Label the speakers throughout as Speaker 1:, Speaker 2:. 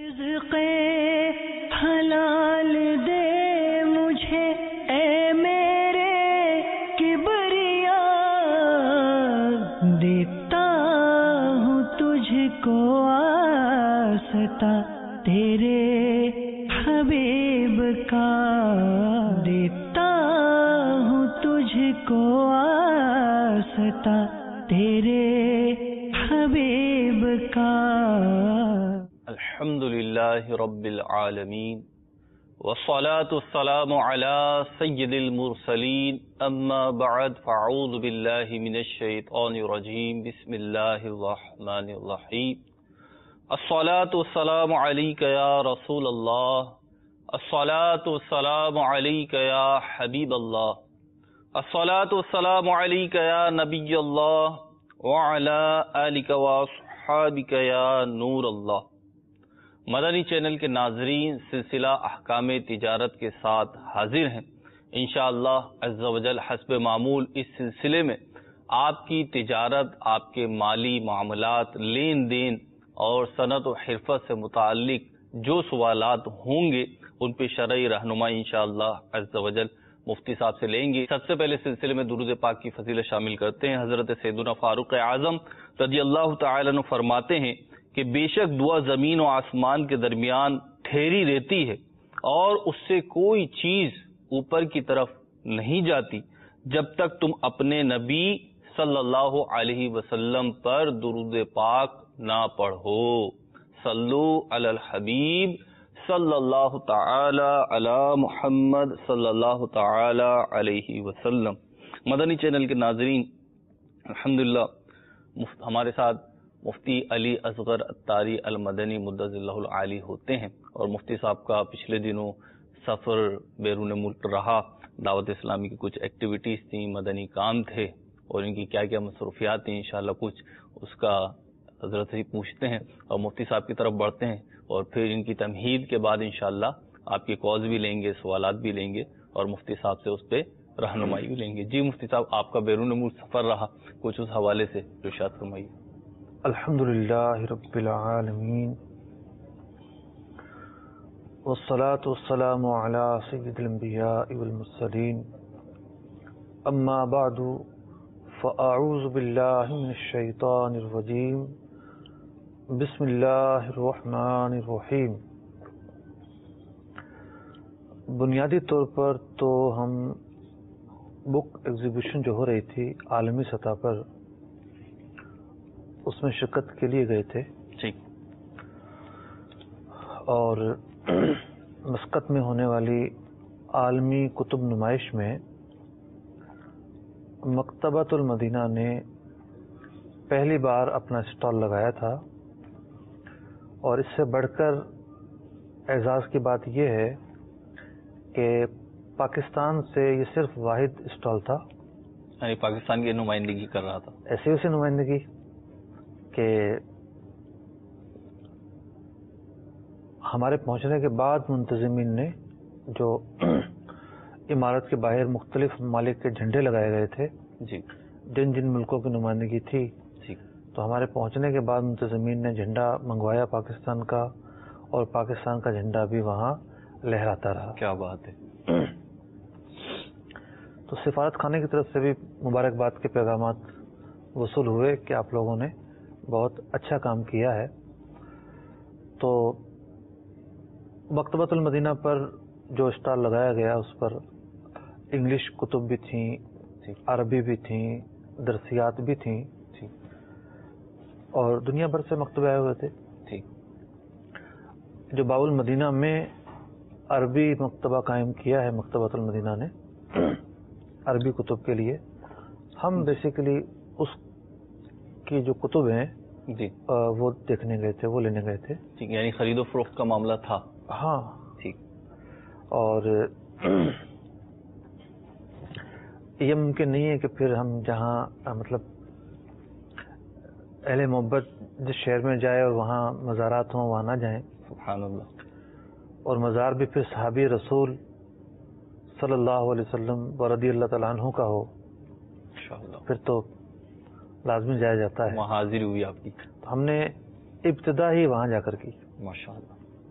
Speaker 1: رزق حلال دے مجھے اے میرے کبریا، دیتا ہوں تجھ کو آستا تیرے حبیب کا، دیتا ہوں تجھ کو آستا تیرے حبیب کا۔
Speaker 2: الحمدللہ رب العالمین والصلاة والسلام علی سید المرسلین، اما بعد فاعوذ باللہ من الشیطان الرجیم، بسم اللہ الرحمن الرحیم۔ الصلاة والسلام علیک یا رسول اللہ، الصلاة والسلام علیک یا حبیب اللہ، الصلاة والسلام علیک یا نبی اللہ وعلی آلک واصحابک یا نور اللہ۔ مدنی چینل کے ناظرین، سلسلہ احکام تجارت کے ساتھ حاضر ہیں انشاءاللہ عز و جل حسب معمول۔ اس سلسلے میں آپ کی تجارت، آپ کے مالی معاملات، لین دین اور صنعت و حرفت سے متعلق جو سوالات ہوں گے ان پہ شرعی رہنمائی انشاءاللہ عز و جل مفتی صاحب سے لیں گے۔ سب سے پہلے سلسلے میں درود پاک کی فضیلت شامل کرتے ہیں۔ حضرت سیدنا فاروق اعظم رضی اللہ تعالی عنہ فرماتے ہیں کہ بے شک دعا زمین و آسمان کے درمیان ٹھہری رہتی ہے اور اس سے کوئی چیز اوپر کی طرف نہیں جاتی جب تک تم اپنے نبی صلی اللہ علیہ وسلم پر درود پاک نہ پڑھو۔ صلو علی الحبیب صلی اللہ تعالی علی محمد صلی اللہ تعالی علیہ وسلم۔ مدنی چینل کے ناظرین، الحمدللہ ہمارے ساتھ مفتی علی اصغر اتاری المدنی مدظ اللہ العالی ہوتے ہیں، اور مفتی صاحب کا پچھلے دنوں سفر بیرون ملک رہا، دعوت اسلامی کی کچھ ایکٹیویٹیز تھیں، مدنی کام تھے، اور ان کی کیا کیا مصروفیات تھیں انشاءاللہ کچھ اس کا حضرت سے پوچھتے ہیں اور مفتی صاحب کی طرف بڑھتے ہیں، اور پھر ان کی تمہید کے بعد انشاءاللہ آپ کے کالز بھی لیں گے، سوالات بھی لیں گے، اور مفتی صاحب سے اس پہ رہنمائی بھی لیں گے۔ جی مفتی صاحب، آپ کا بیرون ملک سفر رہا، کچھ اس حوالے سے ارشاد فرمائیے۔
Speaker 3: الحمدللہ رب العالمین والصلاة والسلام علی سید الانبیاء والمرسلین، اما بعد فاعوذ باللہ من الشیطان الرجیم، بسم اللہ الرحمن الرحیم۔ بنیادی طور پر تو ہم بک ایگزیبیشن جو ہو رہی تھی عالمی سطح پر، اس میں شرکت کے لیے گئے تھے
Speaker 2: جی،
Speaker 3: اور مسقط میں ہونے والی عالمی کتب نمائش میں مکتبۃ المدینہ نے پہلی بار اپنا اسٹال لگایا تھا، اور اس سے بڑھ کر اعزاز کی بات یہ ہے کہ پاکستان سے یہ صرف واحد اسٹال تھا،
Speaker 2: یعنی پاکستان کی نمائندگی کر رہا تھا۔
Speaker 3: ایسی اسی نمائندگی کہ ہمارے پہنچنے کے بعد منتظمین نے جو عمارت کے باہر مختلف ممالک کے جھنڈے لگائے گئے تھے،
Speaker 2: جی،
Speaker 3: جن جن ملکوں کی نمائندگی تھی،
Speaker 2: جی،
Speaker 3: تو ہمارے پہنچنے کے بعد منتظمین نے جھنڈا منگوایا پاکستان کا، اور پاکستان کا جھنڈا بھی وہاں لہراتا رہا۔
Speaker 2: کیا بات ہے۔
Speaker 3: تو سفارت خانے کی طرف سے بھی مبارکباد کے پیغامات وصول ہوئے کہ آپ لوگوں نے بہت اچھا کام کیا ہے۔ تو مکتبۃ المدینہ پر جو اسٹال لگایا گیا اس پر انگلش کتب بھی تھیں، عربی بھی تھیں، درسیات بھی تھیں، اور دنیا بھر سے مکتبے آئے ہوئے تھے۔ جو باب المدینہ میں عربی مکتبہ قائم کیا ہے مکتبۃ المدینہ نے عربی کتب کے لیے، ہم بیسیکلی اس کی جو کتب ہیں
Speaker 2: جی،
Speaker 3: وہ دیکھنے گئے تھے، وہ لینے گئے تھے۔
Speaker 2: ٹھیک، یعنی خرید و فروخت کا معاملہ تھا۔
Speaker 3: ہاں
Speaker 2: ٹھیک،
Speaker 3: اور یہ ممکن نہیں ہے کہ پھر ہم جہاں مطلب اہل محبت جس شہر میں جائے اور وہاں مزارات ہوں وہاں نہ جائیں،
Speaker 2: سبحان اللہ،
Speaker 3: اور مزار بھی پھر صحابی رسول صلی اللہ علیہ وسلم و رضی اللہ تعالیٰ عنہ کا ہو،
Speaker 2: انشاءاللہ
Speaker 3: پھر تو لازمی جایا جاتا ہے۔
Speaker 2: وہاں حاضری ہوئی آپ کی،
Speaker 3: تو ہم نے ابتدا ہی وہاں جا کر کی،
Speaker 2: ماشاءاللہ۔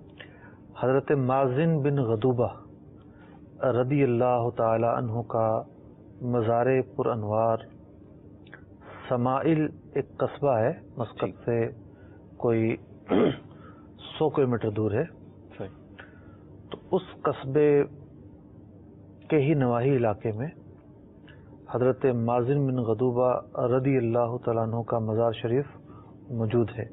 Speaker 3: حضرت مازن بن غدوبہ رضی اللہ تعالی عنہ کا مزار پر انوار سمائل ایک قصبہ ہے، مسقط سے کوئی 100 کلومیٹر دور ہے. تو اس قصبے کے ہی نواحی علاقے میں حضرت مازن بن غدوبہ رضی اللہ تعالیٰ عنہ کا مزار شریف موجود ہے.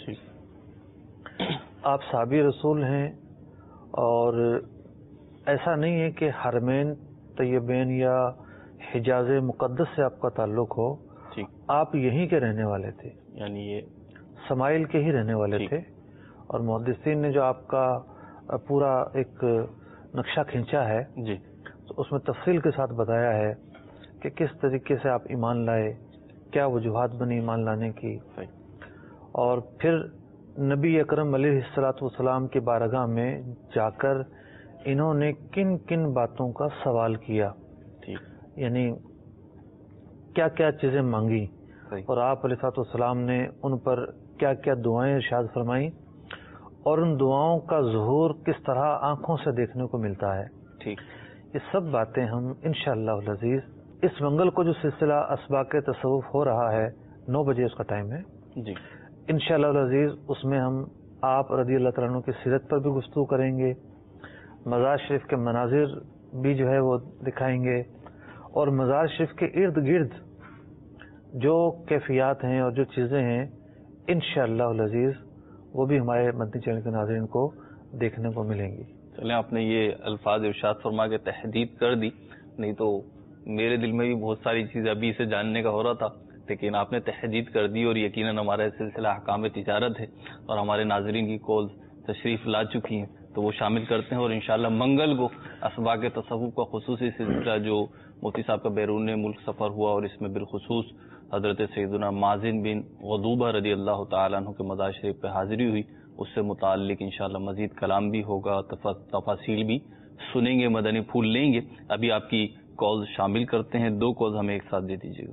Speaker 3: آپ صحابی رسول ہیں، اور ایسا نہیں ہے کہ حرمین طیبین یا حجاز مقدس سے آپ کا تعلق ہو. آپ یہیں کے رہنے والے تھے،
Speaker 2: یعنی یہ
Speaker 3: سمائل کے ہی رہنے والے تھے. اور محدثین نے جو آپ کا پورا ایک نقشہ کھینچا ہے تو اس میں تفصیل کے ساتھ بتایا ہے کہ کس طریقے سے آپ ایمان لائے، کیا وجوہات بنی ایمان لانے کی، اور پھر نبی اکرم علیہ الصلوۃ والسلام کی بارگاہ میں جا کر انہوں نے کن کن باتوں کا سوال کیا، یعنی کیا کیا چیزیں مانگی، اور آپ علیہ الصلوۃ والسلام نے ان پر کیا کیا دعائیں ارشاد فرمائیں، اور ان دعاؤں کا ظہور کس طرح آنکھوں سے دیکھنے کو ملتا ہے. یہ سب باتیں ہم انشاءاللہ العزیز اس منگل کو جو سلسلہ اسباق تصوف ہو رہا ہے 9 بجے اس کا ٹائم ہے، انشاءاللہ العزیز اس میں ہم آپ رضی اللہ تعالیٰ عنہ کی سیرت پر بھی گفتگو کریں گے، مزار شریف کے مناظر بھی جو ہے وہ دکھائیں گے، اور مزار شریف کے ارد گرد جو کیفیات ہیں اور جو چیزیں ہیں انشاءاللہ العزیز وہ بھی ہمارے مدنی چینل کے ناظرین کو دیکھنے کو ملیں گی.
Speaker 2: چلیں، آپ نے یہ الفاظ ارشاد فرما کے تحدید کر دی، نہیں تو میرے دل میں بھی بہت ساری چیزیں ابھی سے جاننے کا ہو رہا تھا، لیکن آپ نے تحدید کر دی، اور یقیناً ہمارا سلسلہ احکام تجارت ہے اور ہمارے ناظرین کی کالز تشریف لا چکی ہیں، تو وہ شامل کرتے ہیں. اور انشاءاللہ منگل کو اسباق تصوف کا خصوصی سلسلہ جو مفتی صاحب کا بیرون ملک سفر ہوا، اور اس میں بالخصوص حضرت سیدنا مازن بن غدوبہ رضی اللہ تعالیٰ عنہ کے مزار شریف پہ حاضری ہوئی، اس سے متعلق انشاءاللہ مزید کلام بھی ہوگا، تفاصیل بھی سنیں گے، مدنی پھول لیں گے. ابھی آپ کی کالز شامل کرتے ہیں، 2 کالز ہمیں ایک ساتھ دے دیجیے گا.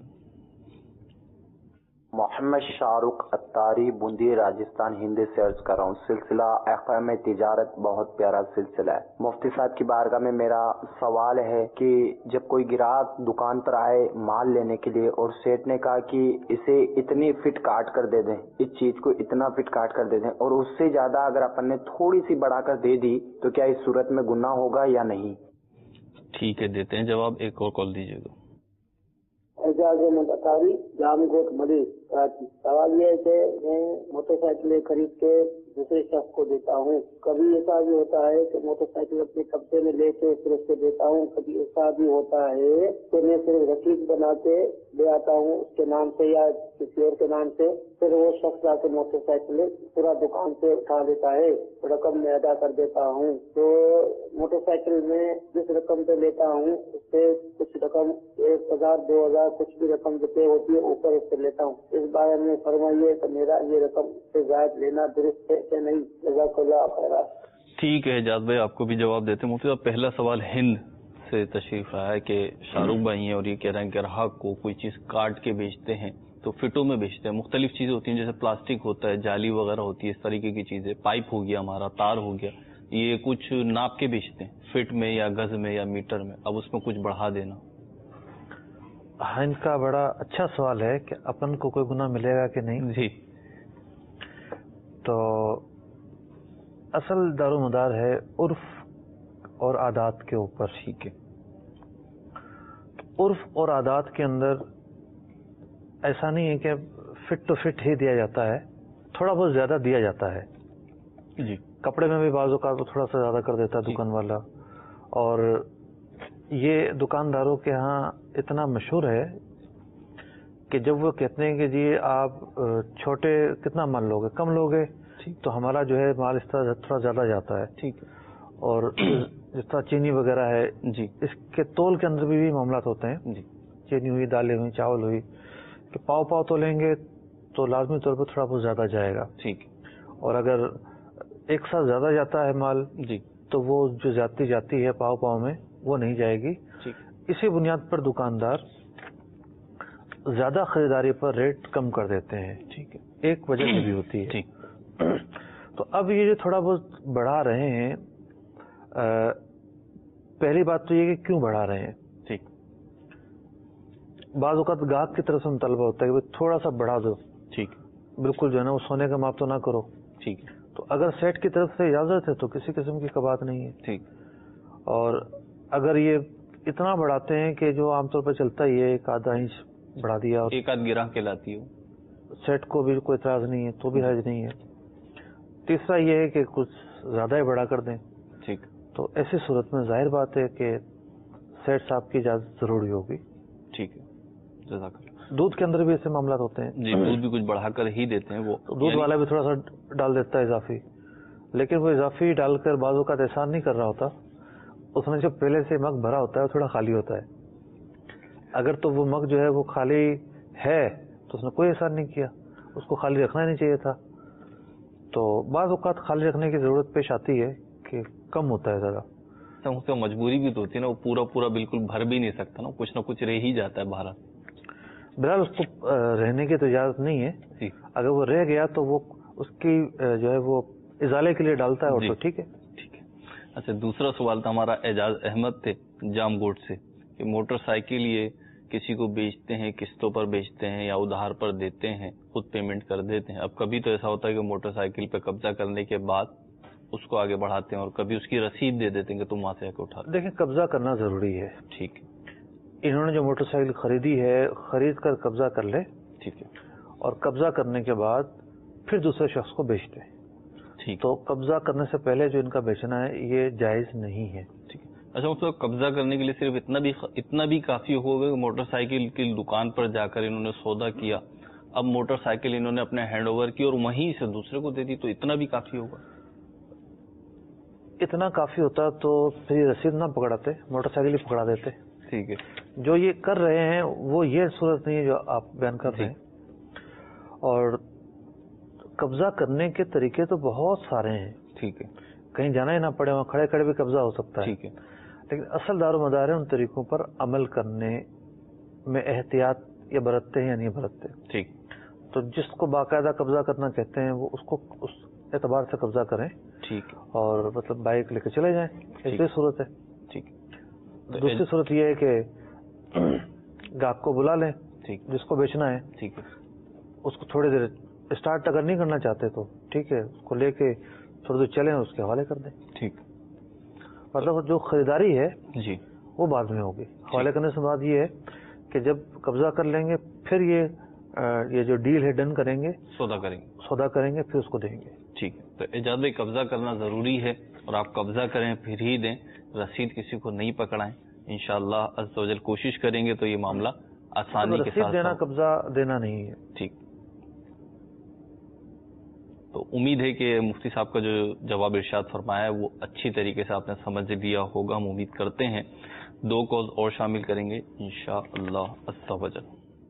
Speaker 4: محمد شاہ رخ اتاری بوندی راجستھان ہند سے عرض کر رہا ہوں. سلسلہ احکام تجارت بہت پیارا سلسلہ ہے. مفتی صاحب کی بارگاہ میں میرا سوال ہے کہ جب کوئی گراہک دکان پر آئے مال لینے کے لیے، اور سیٹ نے کہا کہ اسے اتنی فٹ کاٹ کر دے دیں، اس چیز کو اتنا فٹ کاٹ کر دے دیں، اور اس سے زیادہ اگر اپن نے تھوڑی سی بڑھا کر دے دی تو کیا اس صورت میں گناہ ہوگا یا نہیں؟
Speaker 2: ٹھیک ہے، دیتے ہیں جواب. ایک اور کال دیجیے گا.
Speaker 5: اعجاز احمد اطاری جام گوٹ ملی کراچی. سوال یہ ہے کہ میں موٹر سائیکلیں خرید کے دوسرے شخص کو دیتا ہوں. کبھی ایسا بھی ہوتا ہے کہ موٹر سائیکل اپنے قبضے میں لے کے پھر اس کو دیتا ہوں. کبھی ایسا بھی ہوتا ہے کہ میں صرف رسید بنا کے لے آتا ہوں اس کے نام سے یا کسی اور کے نام سے، پھر وہ شخص آ کے موٹر سائیکل پورا دکان سے اٹھا لیتا ہے، رقم میں ادا کر دیتا ہوں. تو موٹر سائیکل میں جس رقم پہ لیتا ہوں اس سے کچھ رقم 1000 2000 کچھ بھی رقم جتنے ہوتی ہے اوپر اس سے لیتا ہوں. اس بارے میں فرمائیے کہ میرا یہ رقم سے زائد لینا درست ہے کہ نہیں؟ جزاک اللہ خیرات.
Speaker 2: ٹھیک ہے اعجاز بھائی، آپ کو بھی جواب دیتے ہیں. مفتی صاحب، پہلا سوال ہند سے تشریف آیا ہے کہ شاہ رخ بھائی ہیں اور یہ کہہ رہے ہیں کہ گراہک کو کوئی چیز کاٹ کے بیچتے ہیں تو فٹوں میں بیچتے ہیں. مختلف چیزیں ہوتی ہیں، جیسے پلاسٹک ہوتا ہے، جالی وغیرہ ہوتی ہے، اس طریقے کی چیزیں، پائپ ہو گیا ہمارا، تار ہو گیا، یہ کچھ ناپ کے بیچتے ہیں فٹ میں یا گز میں یا میٹر میں. اب اس میں کچھ بڑھا دینا.
Speaker 3: ہاں، ان کا بڑا اچھا سوال ہے کہ اپن کو کوئی گناہ ملے گا کہ نہیں.
Speaker 2: جی،
Speaker 3: تو اصل دار و مدار ہے عرف اور عادات کے اوپر.
Speaker 2: ٹھیک ہے.
Speaker 3: عرف اور عادات کے اندر ایسا نہیں ہے کہ فٹ تو فٹ ہی دیا جاتا ہے، تھوڑا بہت زیادہ دیا جاتا ہے.
Speaker 2: جی،
Speaker 3: کپڑے میں بھی بعض اوقات تو تھوڑا سا زیادہ کر دیتا ہے دکان والا. اور یہ دکانداروں کے ہاں اتنا مشہور ہے کہ جب وہ کہتے ہیں کہ جی آپ چھوٹے کتنا مال لوگے، کم لوگے، تو ہمارا جو ہے مال اس طرح تھوڑا زیادہ جاتا ہے.
Speaker 2: ٹھیک ہے.
Speaker 3: اور جس طرح چینی وغیرہ ہے،
Speaker 2: جی،
Speaker 3: اس کے تول کے اندر بھی معاملات ہوتے ہیں.
Speaker 2: جی،
Speaker 3: چینی ہوئی، دالیں ہوئی، چاول ہوئی، کہ پاؤ پاؤ تو لیں گے تو لازمی طور پر تھوڑا بہت زیادہ جائے گا.
Speaker 2: ٹھیک ہے.
Speaker 3: اور اگر ایک ساتھ زیادہ جاتا ہے مال،
Speaker 2: جی،
Speaker 3: تو وہ جو زیادتی جاتی ہے پاؤ پاؤ میں وہ نہیں جائے گی. اسی بنیاد پر دکاندار زیادہ خریداری پر ریٹ کم کر دیتے ہیں.
Speaker 2: ٹھیک ہے.
Speaker 3: ایک وجہ یہ بھی ہوتی ہے. تو اب یہ جو تھوڑا بہت بڑھا رہے ہیں، پہلی بات تو یہ کہ کیوں بڑھا رہے ہیں.
Speaker 2: ٹھیک.
Speaker 3: بعض اوقات گاہک کی طرف سے مطالبہ ہوتا ہے کہ تھوڑا سا بڑھا دو.
Speaker 2: ٹھیک.
Speaker 3: بالکل جو ہے نا وہ سونے کا ماپ تو نہ کرو.
Speaker 2: ٹھیک.
Speaker 3: تو اگر سیٹ کی طرف سے اجازت ہے تو کسی قسم کی بات نہیں ہے.
Speaker 2: ٹھیک.
Speaker 3: اور اگر یہ اتنا بڑھاتے ہیں کہ جو عام طور پر چلتا ہی ہے، ایک آدھا انچ بڑھا دیا اور
Speaker 2: ایک آدھ گراہ کہلاتی ہو،
Speaker 3: سیٹ کو بھی کوئی اعتراض نہیں ہے تو بھی حرج نہیں ہے. تیسرا یہ ہے کہ کچھ زیادہ ہی بڑا کر دیں.
Speaker 2: ٹھیک.
Speaker 3: تو ایسی صورت میں ظاہر بات ہے کہ سیٹ صاحب کی اجازت ضروری ہوگی.
Speaker 2: ٹھیک ہے. جزاک اللہ.
Speaker 3: دودھ کے اندر بھی ایسے معاملات ہوتے ہیں.
Speaker 2: جی، دودھ بھی کچھ بڑھا کر ہی دیتے ہیں وہ.
Speaker 3: دودھ والا بھی تھوڑا سا ڈال دیتا ہے اضافی، لیکن وہ اضافی ڈال کر بعض اوقات احسان نہیں کر رہا ہوتا. اس نے جو پہلے سے مگ بھرا ہوتا ہے وہ تھوڑا خالی ہوتا ہے. اگر تو وہ مگ جو ہے وہ خالی ہے تو اس نے کوئی احسان نہیں کیا، اس کو خالی رکھنا نہیں چاہیے تھا. تو بعض اوقات خالی رکھنے کی ضرورت پیش آتی ہے کہ کم ہوتا ہے زیادہ.
Speaker 2: اس سے مجبوری بھی تو ہوتی ہے نا، وہ پورا بالکل بھر بھی نہیں سکتا نا، کچھ نہ کچھ رہ ہی جاتا ہے باہر.
Speaker 3: بہرحال اس کو رہنے کی تو اجازت نہیں ہے.
Speaker 2: جی.
Speaker 3: اگر وہ رہ گیا تو وہ اس کی جو ہے وہ ازالے کے لیے ڈالتا ہے اور تو ٹھیک ہے.
Speaker 2: ٹھیک ہے. اچھا، دوسرا سوال تھا ہمارا اعجاز احمد تھے جام گوٹ سے کہ موٹر سائیکل یہ کسی کو بیچتے ہیں، قسطوں پر بیچتے ہیں یا ادھار پر دیتے ہیں، خود پیمنٹ کر دیتے ہیں. اب کبھی تو ایسا ہوتا ہے کہ موٹر سائیکل پہ قبضہ کرنے کے بعد اس کو آگے بڑھاتے ہیں اور کبھی اس کی رسید دے دیتے ہیں کہ تم وہاں سے آ کے اٹھا.
Speaker 3: دیکھیں، قبضہ کرنا ضروری ہے.
Speaker 2: ٹھیک ہے.
Speaker 3: انہوں نے جو موٹر سائیکل خریدی ہے، خرید کر قبضہ کر لے.
Speaker 2: ٹھیک ہے.
Speaker 3: اور قبضہ کرنے کے بعد پھر دوسرے شخص کو بیچ دیں.
Speaker 2: ٹھیک.
Speaker 3: تو قبضہ کرنے سے پہلے جو ان کا بیچنا ہے یہ جائز نہیں ہے.
Speaker 2: ٹھیک ہے. اچھا، اس کو قبضہ کرنے کے لیے صرف اتنا بھی کافی ہوگا کہ موٹر سائیکل کی دکان پر جا کر انہوں نے سودا کیا، اب موٹر سائیکل انہوں نے اپنے ہینڈ اوور کی اور وہیں سے دوسرے کو دے دی، تو اتنا بھی کافی ہوگا؟
Speaker 3: اتنا کافی ہوتا تو پھر یہ رسید نہ پکڑاتے، موٹر سائیکل ہی پکڑا دیتے.
Speaker 2: ٹھیک ہے.
Speaker 3: جو یہ کر رہے ہیں وہ یہ صورت نہیں ہے جو آپ بیان کر رہے ہیں. اور قبضہ کرنے کے طریقے تو بہت سارے ہیں.
Speaker 2: ٹھیک ہے.
Speaker 3: کہیں جانا ہی نہ پڑے، وہاں کھڑے کھڑے بھی قبضہ ہو سکتا ہے.
Speaker 2: ٹھیک ہے.
Speaker 3: لیکن اصل دار و مدار ہے ان طریقوں پر عمل کرنے میں احتیاط یا برتتے ہیں یا نہیں برتتے.
Speaker 2: ٹھیک.
Speaker 3: تو جس کو باقاعدہ قبضہ کرنا کہتے ہیں وہ اس کو اس اعتبار سے قبضہ کریں.
Speaker 2: ٹھیک.
Speaker 3: اور مطلب بائک لے کے چلے جائیں. ایسی صورت ہے.
Speaker 2: ٹھیک.
Speaker 3: دوسری صورت یہ ہے کہ گاہک کو بلا لیں.
Speaker 2: ٹھیک.
Speaker 3: جس کو بیچنا ہے.
Speaker 2: ٹھیک ہے.
Speaker 3: اس کو تھوڑی دیر اسٹارٹ اگر نہیں کرنا چاہتے تو ٹھیک ہے، اس کو لے کے تھوڑی دیر چلیں، اس کے حوالے کر دیں.
Speaker 2: ٹھیک.
Speaker 3: مطلب جو خریداری ہے
Speaker 2: جی
Speaker 3: وہ بعد میں ہوگی. حوالے کرنے سے بعد یہ ہے کہ جب قبضہ کر لیں گے پھر یہ جو ڈیل ہے ڈن کریں گے، سودا کریں گے پھر اس کو دیں گے.
Speaker 2: ٹھیک ہے. تو اجازت قبضہ کرنا ضروری ہے اور آپ قبضہ کریں پھر ہی دیں، رسید کسی کو نہیں پکڑائیں. انشاءاللہ عز و جل کوشش کریں گے تو یہ معاملہ آسانی کے ساتھ
Speaker 3: دینا قبضہ دینا نہیں ہے.
Speaker 2: ٹھیک. تو امید ہے کہ مفتی صاحب کا جو جواب ارشاد فرمایا ہے وہ اچھی طریقے سے آپ نے سمجھ لیا ہوگا، ہم امید کرتے ہیں. 2 کال اور شامل کریں گے انشاءاللہ عز و جل.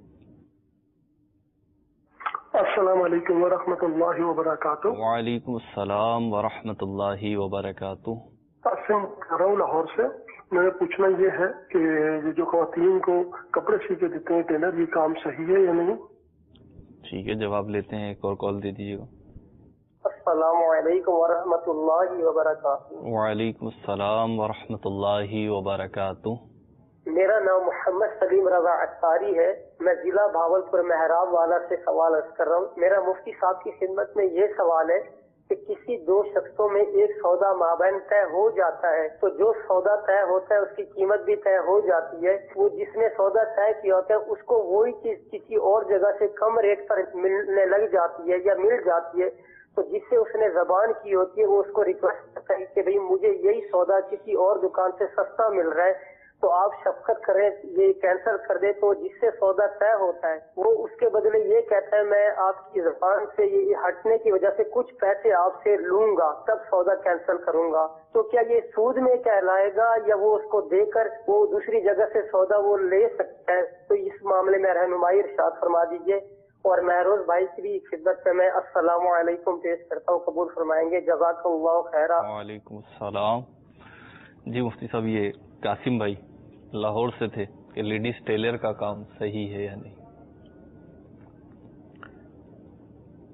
Speaker 6: السلام علیکم ورحمۃ اللہ وبرکاتہ.
Speaker 2: وعلیکم السلام ورحمۃ اللہ وبرکاتہ.
Speaker 6: قاسم کر رہا ہوں لاہور سے. میں پوچھنا یہ ہے کہ یہ جو خواتین کو کپڑے سی کے دیتے ہیں ٹیلر، یہ کام صحیح ہے یا نہیں؟
Speaker 2: ٹھیک ہے، جواب لیتے ہیں. ایک اور کال دے دیجیے گا.
Speaker 5: السلام علیکم ورحمۃ اللہ وبرکاتہ.
Speaker 2: وعلیکم السلام ورحمۃ اللہ وبرکاتہ.
Speaker 5: میرا نام محمد سلیم رضا اختاری ہے. میں ضلع بھاولپور محراب والا سے سوال عرض کر رہا ہوں. میرا مفتی صاحب کی خدمت میں یہ سوال ہے کہ کسی 2 شخصوں میں ایک سودا مابین طے ہو جاتا ہے تو جو سودا طے ہوتا ہے اس کی قیمت بھی طے ہو جاتی ہے. وہ جس نے سودا طے کیا ہوتا ہے اس کو وہی چیز کسی اور جگہ سے کم ریٹ پر ملنے لگ جاتی ہے یا مل جاتی ہے. تو جس سے اس نے زبان کی ہوتی ہے وہ اس کو ریکویسٹ کرتا ہے کہ بھئی مجھے یہی سودا کسی اور دکان سے سستا مل رہا ہے تو آپ شفقت کریں یہ کینسل کر دیں. تو جس سے سودا طے ہوتا ہے وہ اس کے بدلے یہ کہتا ہے میں آپ کی زبان سے یہ ہٹنے کی وجہ سے کچھ پیسے آپ سے لوں گا تب سودا کینسل کروں گا. تو کیا یہ سود میں کہلائے گا یا وہ اس کو دے کر وہ دوسری جگہ سے سودا وہ لے سکتا ہے؟ تو اس معاملے میں رہنمائی ارشاد فرما دیجیے. اور مہروز بھائی کی بھی خدمت میں السلام علیکم پیش کرتا ہوں، قبول فرمائیں گے. جزاک اللہ خیرہ.
Speaker 2: وعلیکم السلام. جی مفتی صاحب، یہ قاسم بھائی لاہور سے تھے کہ لیڈیز ٹیلر کا کام صحیح ہے یا نہیں؟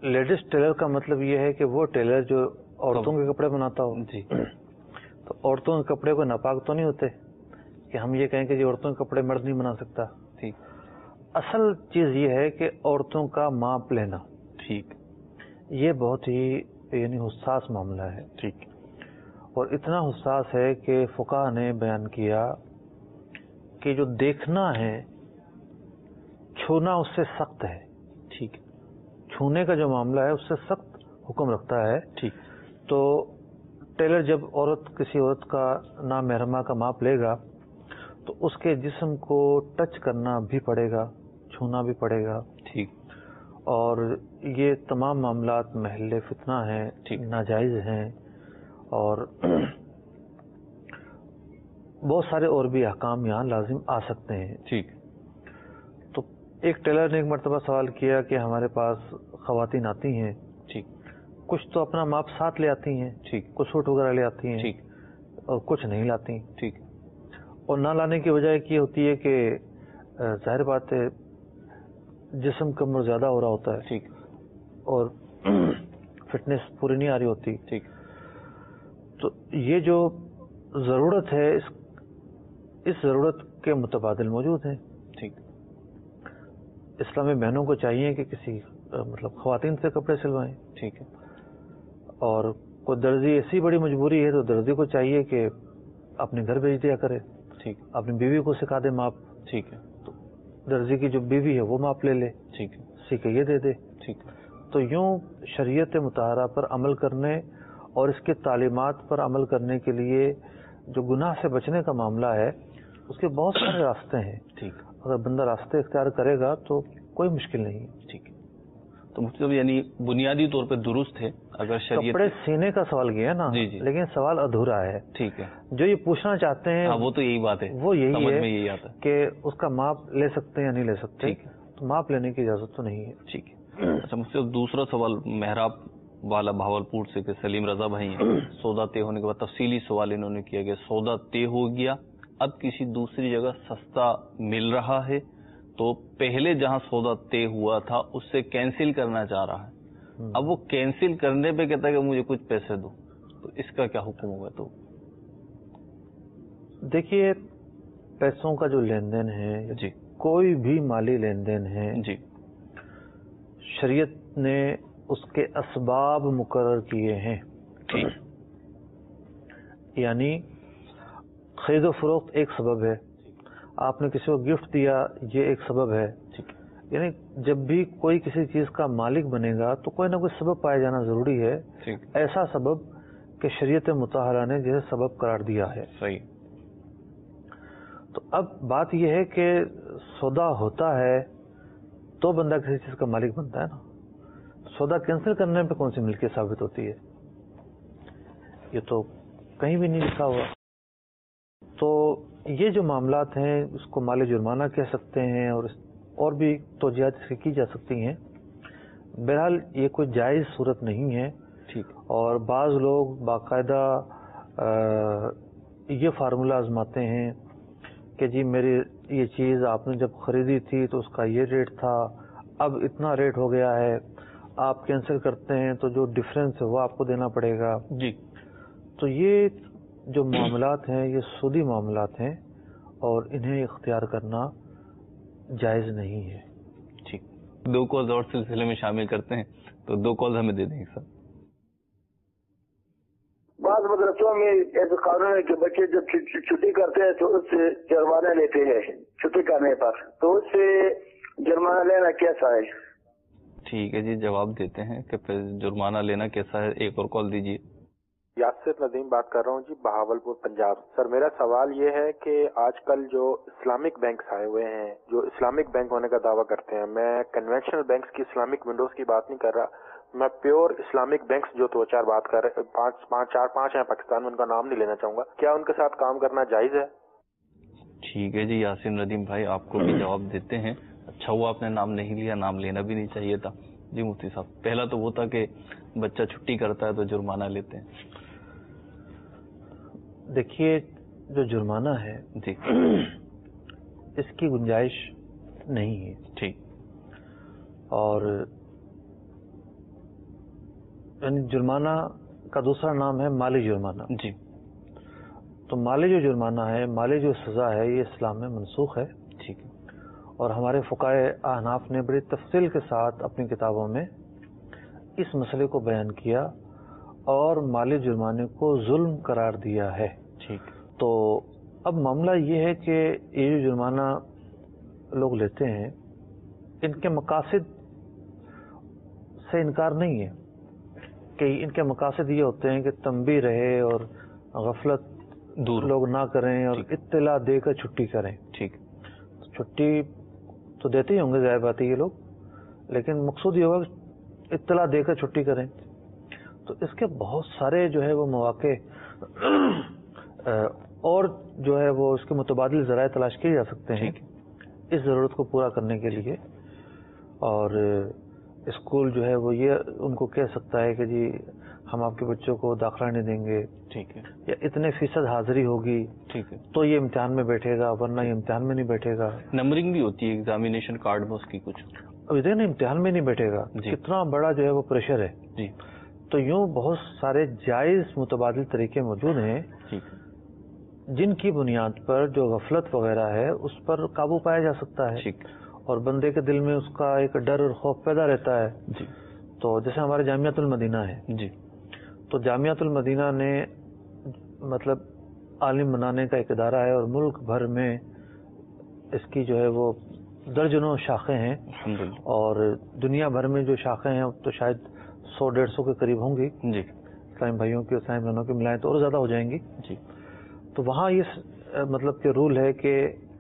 Speaker 3: لیڈیز ٹیلر کا مطلب یہ ہے کہ وہ ٹیلر جو عورتوں کے کپڑے بناتا ہو.
Speaker 2: جی.
Speaker 3: تو عورتوں کے کپڑے کو ناپاک تو نہیں ہوتے کہ ہم یہ کہیں کہ یہ عورتوں کے کپڑے مرد نہیں بنا سکتا.
Speaker 2: ٹھیک.
Speaker 3: اصل چیز یہ ہے کہ عورتوں کا ماپ لینا.
Speaker 2: ٹھیک.
Speaker 3: یہ بہت ہی یعنی حساس معاملہ ہے.
Speaker 2: ٹھیک.
Speaker 3: اور اتنا حساس ہے کہ فقہاء نے بیان کیا کہ جو دیکھنا ہے چھونا اس سے سخت ہے.
Speaker 2: ٹھیک.
Speaker 3: چھونے کا جو معاملہ ہے اس سے سخت حکم رکھتا ہے.
Speaker 2: ٹھیک.
Speaker 3: تو ٹیلر جب کسی عورت کا نامحرمہ کا ماپ لے گا تو اس کے جسم کو ٹچ کرنا بھی پڑے گا، چھونا بھی پڑے گا.
Speaker 2: ٹھیک.
Speaker 3: اور یہ تمام معاملات محل فتنہ ہیں، ناجائز ہیں، اور بہت سارے اور بھی احکام یہاں لازم آ سکتے ہیں.
Speaker 2: ٹھیک.
Speaker 3: تو ایک ٹیلر نے ایک مرتبہ سوال کیا کہ ہمارے پاس خواتین آتی ہیں،
Speaker 2: ٹھیک،
Speaker 3: کچھ تو اپنا ماپ ساتھ لے آتی ہیں،
Speaker 2: ٹھیک،
Speaker 3: کچھ سوٹ وغیرہ لے آتی ہیں،
Speaker 2: ٹھیک،
Speaker 3: اور کچھ نہیں لاتی.
Speaker 2: ٹھیک.
Speaker 3: اور نہ لانے کی وجہ یہ ہوتی ہے کہ ظاہر بات ہے جسم کم اور زیادہ ہو رہا ہوتا ہے.
Speaker 2: ٹھیک.
Speaker 3: اور فٹنس پوری نہیں آ رہی ہوتی.
Speaker 2: ٹھیک.
Speaker 3: تو یہ جو ضرورت ہے اس ضرورت کے متبادل موجود ہیں.
Speaker 2: ٹھیک.
Speaker 3: اسلامی بہنوں کو چاہیے کہ کسی مطلب خواتین سے کپڑے سلوائیں.
Speaker 2: ٹھیک ہے.
Speaker 3: اور کوئی درزی ایسی بڑی مجبوری ہے تو درزی کو چاہیے کہ اپنے گھر بھیج دیا کرے.
Speaker 2: ٹھیک.
Speaker 3: اپنی بیوی کو سکھا دے ماپ.
Speaker 2: ٹھیک ہے.
Speaker 3: تو درزی کی جو بیوی ہے وہ ماپ لے لے.
Speaker 2: ٹھیک ہے.
Speaker 3: سیکھے یہ دے دے.
Speaker 2: ٹھیک.
Speaker 3: تو یوں شریعت مطہرہ پر عمل کرنے اور اس کے تعلیمات پر عمل کرنے کے لیے جو گناہ سے بچنے کا معاملہ ہے اس کے بہت سارے راستے ہیں.
Speaker 2: ٹھیک.
Speaker 3: اگر بندہ راستے اختیار کرے گا تو کوئی مشکل نہیں.
Speaker 2: ٹھیک. تو مفتی صاحب یعنی بنیادی طور پہ درست ہے اگر شریعت
Speaker 3: کپڑے سینے کا سوال کیا نا.
Speaker 2: جی جی.
Speaker 3: لیکن سوال ادھورا ہے.
Speaker 2: ٹھیک ہے.
Speaker 3: جو یہ پوچھنا چاہتے ہیں
Speaker 2: وہ تو یہی بات ہے،
Speaker 3: وہ یہی
Speaker 2: سمجھ
Speaker 3: ہے
Speaker 2: میں یہی آتا ہے
Speaker 3: کہ اس کا ماپ لے سکتے ہیں یا نہیں لے سکتے.
Speaker 2: ٹھیک ہے.
Speaker 3: تو ماپ لینے کی اجازت تو نہیں ہے.
Speaker 2: ٹھیک ہے. اچھا مفتی صاحب دوسرا سوال محراب والا بھاولپور سے کہ سلیم رضا بھائی ہیں، سودا طے ہونے کے بعد تفصیلی سوال انہوں نے کیا کہ سودا طے ہو گیا، اب کسی دوسری جگہ سستا مل رہا ہے تو پہلے جہاں سودا طے ہوا تھا اس سے کینسل کرنا چاہ رہا ہے. اب وہ کینسل کرنے پہ کہتا ہے کہ مجھے کچھ پیسے دو، تو اس کا کیا حکم ہوگا؟ تو
Speaker 3: دیکھیے پیسوں کا جو لین دین ہے
Speaker 2: جی
Speaker 3: کوئی بھی مالی لین دین ہے
Speaker 2: جی
Speaker 3: شریعت نے اس کے اسباب مقرر کیے ہیں. یعنی خرید و فروخت ایک سبب ہے، آپ نے کسی کو گفٹ دیا یہ ایک سبب ہے. یعنی جب بھی کوئی کسی چیز کا مالک بنے گا تو کوئی نہ کوئی سبب پایا جانا ضروری ہے. ایسا سبب کہ شریعت مطہرہ نے جسے سبب قرار دیا ہے.
Speaker 2: صحیح.
Speaker 3: تو اب بات یہ ہے کہ سودا ہوتا ہے تو بندہ کسی چیز کا مالک بنتا ہے نا. سودا کینسل کرنے پہ کون سی ملکیت ثابت ہوتی ہے؟ یہ تو کہیں بھی نہیں لکھا ہوا. تو یہ جو معاملات ہیں اس کو مال جرمانہ کہہ سکتے ہیں اور بھی توجیہات اس کی جا سکتی ہیں. بہرحال یہ کوئی جائز صورت نہیں ہے.
Speaker 2: ٹھیک.
Speaker 3: اور بعض لوگ باقاعدہ یہ فارمولہ آزماتے ہیں کہ جی میری یہ چیز آپ نے جب خریدی تھی تو اس کا یہ ریٹ تھا، اب اتنا ریٹ ہو گیا ہے، آپ کینسل کرتے ہیں تو جو ڈفرینس ہے وہ آپ کو دینا پڑے گا.
Speaker 2: جی.
Speaker 3: تو یہ جو معاملات ہیں یہ سودی معاملات ہیں اور انہیں اختیار کرنا جائز نہیں ہے.
Speaker 2: ٹھیک. 2 کالز اور سلسلے میں شامل کرتے ہیں تو 2 کالز ہمیں دے دیں گے سر.
Speaker 5: بعض مدرسوں میں ایسا قانون ہے کہ بچے جب چھٹی کرتے ہیں تو اس سے جرمانہ لیتے ہیں چھٹی کرنے پر، تو اس سے جرمانہ لینا کیسا ہے؟
Speaker 2: ٹھیک ہے جی، جواب دیتے ہیں کہ جرمانہ لینا کیسا ہے. ایک اور کال دیجیے.
Speaker 7: یاسر ندیم بات کر رہا ہوں جی، بہاولپور پنجاب. سر میرا سوال یہ ہے کہ آج کل جو اسلامک بینکس آئے ہوئے ہیں جو اسلامک بینک ہونے کا دعویٰ کرتے ہیں، میں کنونشنل بینکس کی اسلامک ونڈوز کی بات نہیں کر رہا، میں پیور اسلامک بینکس جو 2-4 بات کر رہے 5 ہیں پاکستان میں، ان کا نام نہیں لینا چاہوں گا، کیا ان کے ساتھ کام کرنا جائز ہے؟
Speaker 2: ٹھیک ہے جی یاسر ندیم بھائی، آپ کو بھی جواب دیتے ہیں. اچھا ہوا آپ نے نام نہیں لیا، نام لینا بھی نہیں چاہیے تھا. جی مفتی صاحب، پہلا تو وہ تھا کہ بچہ چھٹی کرتا ہے تو جرمانہ لیتے ہیں.
Speaker 3: دیکھیے جو جرمانہ ہے
Speaker 2: جی
Speaker 3: اس کی گنجائش نہیں ہے.
Speaker 2: ٹھیک.
Speaker 3: اور یعنی جرمانہ کا دوسرا نام ہے مالی جرمانہ.
Speaker 2: جی.
Speaker 3: تو مالی جو جرمانہ ہے، مالی جو سزا ہے، یہ اسلام میں منسوخ ہے.
Speaker 2: ٹھیک ہے.
Speaker 3: اور ہمارے فقہائے احناف نے بڑی تفصیل کے ساتھ اپنی کتابوں میں اس مسئلے کو بیان کیا اور مالی جرمانے کو ظلم قرار دیا ہے.
Speaker 2: ٹھیک.
Speaker 3: تو اب معاملہ یہ ہے کہ یہ جو جرمانہ لوگ لیتے ہیں، ان کے مقاصد سے انکار نہیں ہے کہ ان کے مقاصد یہ ہوتے ہیں کہ تنبیہ رہے اور غفلت
Speaker 2: دور
Speaker 3: لوگ نہ کریں اور اطلاع دے کر چھٹی کریں.
Speaker 2: ٹھیک.
Speaker 3: چھٹی تو دیتے ہی ہوں گے، ظاہر بات ہے یہ لوگ، لیکن مقصود یہ ہوگا کہ اطلاع دے کر چھٹی کریں. تو اس کے بہت سارے جو ہے وہ مواقع اور جو ہے وہ اس کے متبادل ذرائع تلاش کیے جا سکتے ہیں اس ضرورت کو پورا کرنے کے لیے. اور اسکول جو ہے وہ یہ ان کو کہہ سکتا ہے کہ جی ہم آپ کے بچوں کو داخلہ نہیں دیں گے،
Speaker 2: ٹھیک ہے،
Speaker 3: یا اتنے فیصد حاضری ہوگی،
Speaker 2: ٹھیک ہے،
Speaker 3: تو یہ امتحان میں بیٹھے گا، ورنہ یہ امتحان میں نہیں بیٹھے گا.
Speaker 2: نمبرنگ بھی ہوتی ہے ایگزامینیشن کارڈ میں اس کی کچھ.
Speaker 3: اب دیکھیں نا، امتحان میں نہیں بیٹھے گا، کتنا بڑا جو ہے وہ پریشر ہے.
Speaker 2: جی.
Speaker 3: تو یوں بہت سارے جائز متبادل طریقے موجود ہیں جن کی بنیاد پر جو غفلت وغیرہ ہے اس پر قابو پایا جا سکتا ہے.
Speaker 2: ٹھیک.
Speaker 3: اور بندے کے دل میں اس کا ایک ڈر اور خوف پیدا رہتا ہے.
Speaker 2: جی.
Speaker 3: تو جیسے ہمارے جامعۃ المدینہ ہے.
Speaker 2: جی.
Speaker 3: تو جامعۃ المدینہ نے مطلب عالم بنانے کا ایک ادارہ ہے، اور ملک بھر میں اس کی جو ہے وہ درجنوں شاخیں ہیں، اور دنیا بھر میں جو شاخیں ہیں تو شاید 100-150 کے قریب ہوں گی.
Speaker 2: جی.
Speaker 3: اسلامی بھائیوں کی اور اسلامی بہنوں کی ملائیں تو اور زیادہ ہو جائیں گی.
Speaker 2: جی.
Speaker 3: تو وہاں یہ مطلب کہ رول ہے کہ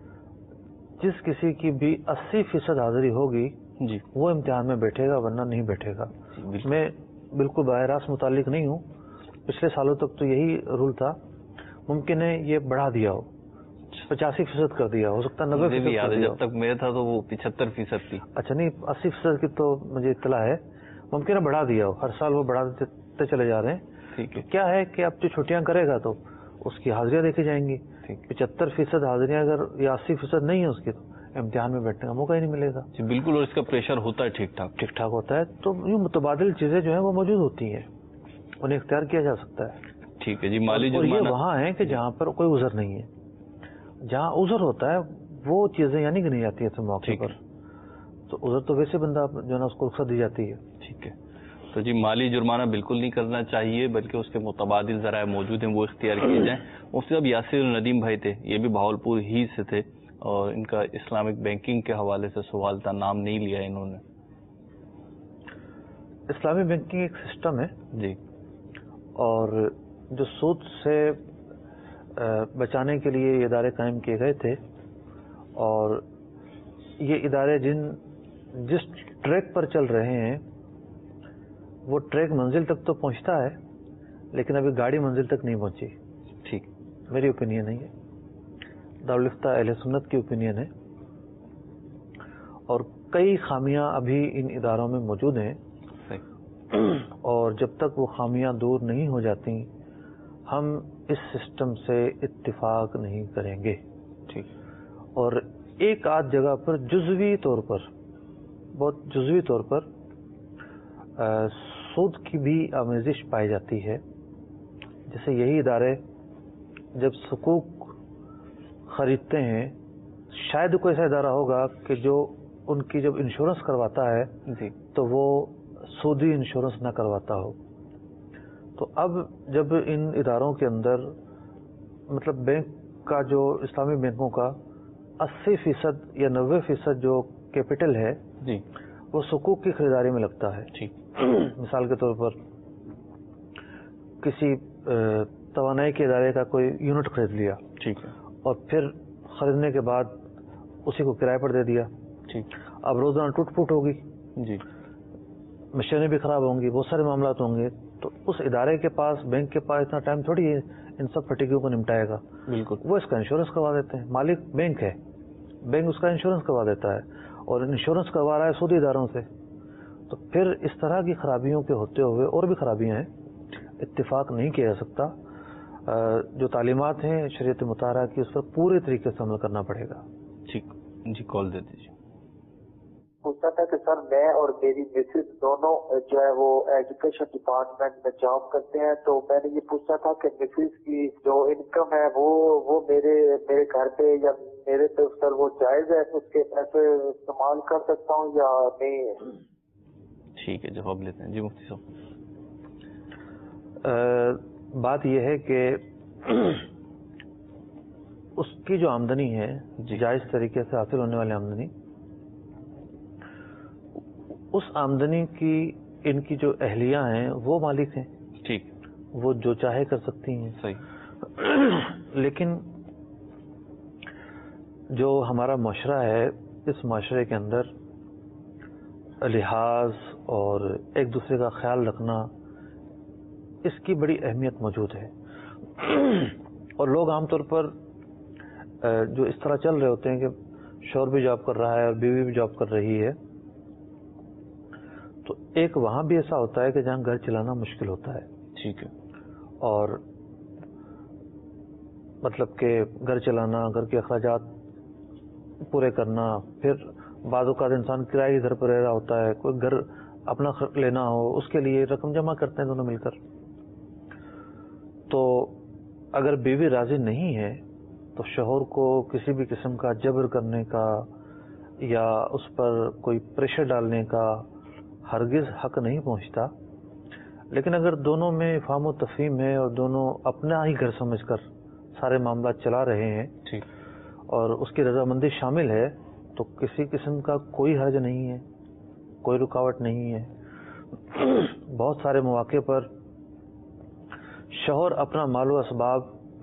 Speaker 3: جس کسی کی بھی 80% حاضری ہوگی
Speaker 2: جی
Speaker 3: وہ امتحان میں بیٹھے گا، ورنہ نہیں بیٹھے گا. میں بالکل براہ راست متعلق نہیں ہوں، پچھلے سالوں تک تو یہی رول تھا. ممکن ہے یہ بڑھا دیا ہو، 85% کر دیا، ہو سکتا ہے 90%.
Speaker 2: جب تک میرا تھا تو وہ 75% تھی.
Speaker 3: اچھا نہیں، 80% کی تو مجھے اطلاع ہے. ممکن ہے بڑھا دیا ہو، ہر سال وہ بڑھا دیتے چلے جا رہے ہیں.
Speaker 2: ٹھیک ہے.
Speaker 3: کیا ہے کہ اب جو چھٹیاں کرے گا تو اس کی حاضریاں دیکھی جائیں گی. 75% حاضریاں اگر یا 80% نہیں ہے اس کی، تو امتحان میں بیٹھنے کا موقع ہی نہیں ملے گا.
Speaker 2: جی بالکل. اور اس کا پریشر ہوتا ہے ٹھیک ٹھاک
Speaker 3: ہوتا ہے. تو یوں متبادل چیزیں جو ہیں وہ موجود ہوتی ہیں، انہیں اختیار کیا جا سکتا ہے.
Speaker 2: ٹھیک ہے جی. مالی
Speaker 3: اور
Speaker 2: جرمانہ
Speaker 3: یہ وہاں ہے کہ جہاں پر کوئی عذر نہیں ہے. جہاں عذر ہوتا ہے وہ چیزیں یعنی گنی جاتی ہے موقع پر. تو عذر تو ویسے بندہ جو ہے نا اس کو رخصت دی جاتی ہے.
Speaker 2: ٹھیک ہے. تو جی مالی جرمانہ بالکل نہیں کرنا چاہیے، بلکہ اس کے متبادل ذرائع موجود ہیں وہ اختیار کیے جائیں. مفتی صاحب یاسر الندیم بھائی تھے، یہ بھی بہاولپور ہی سے تھے، اور ان کا اسلامک بینکنگ کے حوالے سے سوال تھا، نام نہیں لیا انہوں نے.
Speaker 3: اسلامی بینکنگ ایک سسٹم ہے
Speaker 2: جی،
Speaker 3: اور جو سود سے بچانے کے لیے یہ ادارے قائم کیے گئے تھے، اور یہ ادارے جس ٹریک پر چل رہے ہیں وہ ٹریک منزل تک تو پہنچتا ہے، لیکن ابھی گاڑی منزل تک نہیں پہنچی.
Speaker 2: ٹھیک.
Speaker 3: میری اوپینین نہیں ہے، دارالفتہ اہل سنت کی اوپینین ہے. اور کئی خامیاں ابھی ان اداروں میں موجود ہیں، اور جب تک وہ خامیاں دور نہیں ہو جاتی ہم اس سسٹم سے اتفاق نہیں کریں گے.
Speaker 2: ٹھیک.
Speaker 3: اور ایک آدھ جگہ پر جزوی طور پر، بہت جزوی طور پر سود کی بھی آمیزش پائی جاتی ہے. جیسے یہی ادارے جب حقوق خریدتے ہیں، شاید کوئی ایسا ادارہ ہوگا کہ جو ان کی جب انشورنس کرواتا ہے
Speaker 2: جی
Speaker 3: تو وہ سودی انشورنس نہ کرواتا ہو. تو اب جب ان اداروں کے اندر مطلب بینک کا جو اسلامی بینکوں کا 80% یا 90% جو کیپٹل ہے
Speaker 2: جی
Speaker 3: وہ حقوق کی خریداری میں لگتا ہے.
Speaker 2: ٹھیک.
Speaker 3: مثال کے طور پر کسی توانائی کے ادارے کا کوئی یونٹ خرید لیا،
Speaker 2: ٹھیک ہے،
Speaker 3: اور پھر خریدنے کے بعد اسی کو کرائے پر دے دیا.
Speaker 2: ٹھیک.
Speaker 3: اب روزانہ ٹوٹ پھوٹ ہوگی،
Speaker 2: جی
Speaker 3: مشینیں بھی خراب ہوں گی، بہت سارے معاملات ہوں گے. تو اس ادارے کے پاس، بینک کے پاس اتنا ٹائم تھوڑی ہے ان سب پھٹیگیوں کو نمٹائے گا.
Speaker 2: بالکل.
Speaker 3: وہ اس کا انشورنس کروا دیتے ہیں. مالک بینک ہے، بینک اس کا انشورنس کروا دیتا ہے، اور انشورنس کروا رہا ہے سودی اداروں سے. تو پھر اس طرح کی خرابیوں کے ہوتے ہوئے اور بھی خرابیاں ہیں، اتفاق نہیں کیا جا سکتا. جو تعلیمات ہیں شریعت مطہرہ کی، اس پر پورے طریقے سے عمل کرنا پڑے گا.
Speaker 2: ٹھیک جی. کال دے دیجیے.
Speaker 8: پوچھنا تھا کہ سر میں اور میری مسز دونوں جو ہے وہ ایجوکیشن ڈپارٹمنٹ میں جاب کرتے ہیں، تو میں نے یہ پوچھنا تھا کہ مسز کی جو انکم ہے وہ میرے گھر پہ یا میرے پہ سر وہ جائز ہے، اس کے پیسے استعمال کر سکتا ہوں یا نہیں؟
Speaker 2: ٹھیک ہے، جواب لیتے ہیں. جی مفتی صاحب.
Speaker 3: بات یہ ہے کہ اس کی جو آمدنی ہے جائز طریقے سے حاصل ہونے والی آمدنی، اس آمدنی کی ان کی جو اہلیہ ہیں وہ مالک ہیں.
Speaker 2: ٹھیک.
Speaker 3: وہ جو چاہے کر سکتی ہیں.
Speaker 2: صحیح.
Speaker 3: لیکن جو ہمارا معاشرہ ہے، اس معاشرے کے اندر لحاظ اور ایک دوسرے کا خیال رکھنا، اس کی بڑی اہمیت موجود ہے. اور لوگ عام طور پر جو اس طرح چل رہے ہوتے ہیں کہ شوہر بھی جاب کر رہا ہے اور بیوی بھی جاب کر رہی ہے، تو ایک وہاں بھی ایسا ہوتا ہے کہ جہاں گھر چلانا مشکل ہوتا ہے.
Speaker 2: ٹھیک ہے.
Speaker 3: اور مطلب کہ گھر چلانا، گھر کے اخراجات پورے کرنا، پھر بعض اوقات انسان کرائے کے گھر پر رہ رہا ہوتا ہے، کوئی گھر اپنا لینا ہو، اس کے لیے رقم جمع کرتے ہیں دونوں مل کر. تو اگر بیوی راضی نہیں ہے تو شوہر کو کسی بھی قسم کا جبر کرنے کا یا اس پر کوئی پریشر ڈالنے کا ہرگز حق نہیں پہنچتا. لیکن اگر دونوں میں فہم و تفہیم ہے اور دونوں اپنا ہی گھر سمجھ کر سارے معاملات چلا رہے ہیں اور اس کی رضامندی شامل ہے، تو کسی قسم کا کوئی حرج نہیں ہے، کوئی رکاوٹ نہیں ہے. بہت سارے مواقع پر شوہر اپنا مال و اسباب